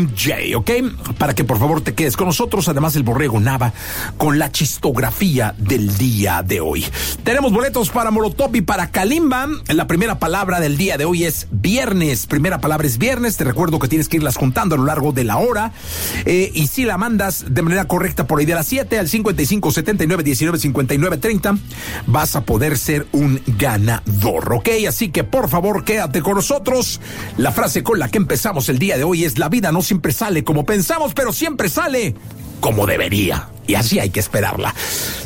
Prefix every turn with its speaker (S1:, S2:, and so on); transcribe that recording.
S1: MJ, ¿ok? Para que por favor te quedes con nosotros, además el Borrego Nava con la chistografía del día de hoy. Tenemos boletos para Molotov y para Kalimba. La primera palabra del día de hoy es viernes. Primera palabra es viernes. Te recuerdo que tienes que irlas juntando a lo largo de la hora. Y si la mandas de manera correcta por ahí de las 7 al 55 79 19 59 30, vas a poder ser un ganador, ¿ok? Así que por favor quédate con nosotros. La frase con la que empezamos el día de hoy es: la vida no siempre sale como pensamos, pero siempre sale como debería. Y así hay que esperarla.